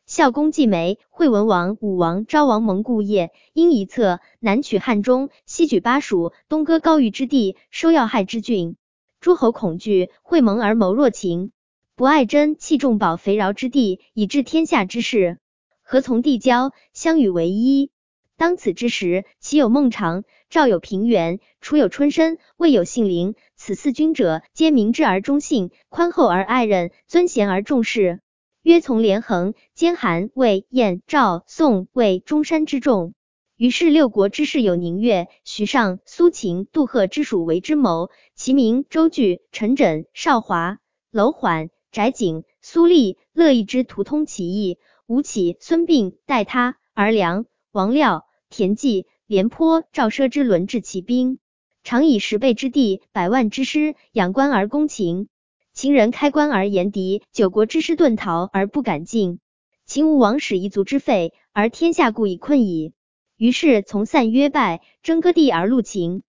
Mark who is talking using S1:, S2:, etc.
S1: 孝公继梅，惠文王、武王、昭王蒙故业，因一策，南取汉中，西举巴蜀，东割高玉之地，收要害之郡。诸侯恐惧，会盟而谋若秦。不爱珍，弃重宝肥饶之地，以治天下之事。何从地交，相与为一。当此之时，齐有孟尝，赵有平原，楚有春申，魏有信陵。此四君者，皆明智而忠信，宽厚而爱人，尊贤而重士。约从连横，兼韩、魏、燕、赵、宋、魏、中山之众。于是六国之士有宁越、徐尚、苏秦、杜赫之属为之谋，其名周据、陈轸、邵华、楼缓、翟景、苏厉、乐毅之图通其意。吴起、孙膑、戴他、儿良、王廖、田忌、廉颇、赵奢之轮治其兵，常以10倍之地、100万之师，养关而攻秦。秦人开关而严敌，9国之师遁逃而不敢进。秦无王使一族之废，而天下故已困矣。于是从散约败，争割地而戮秦。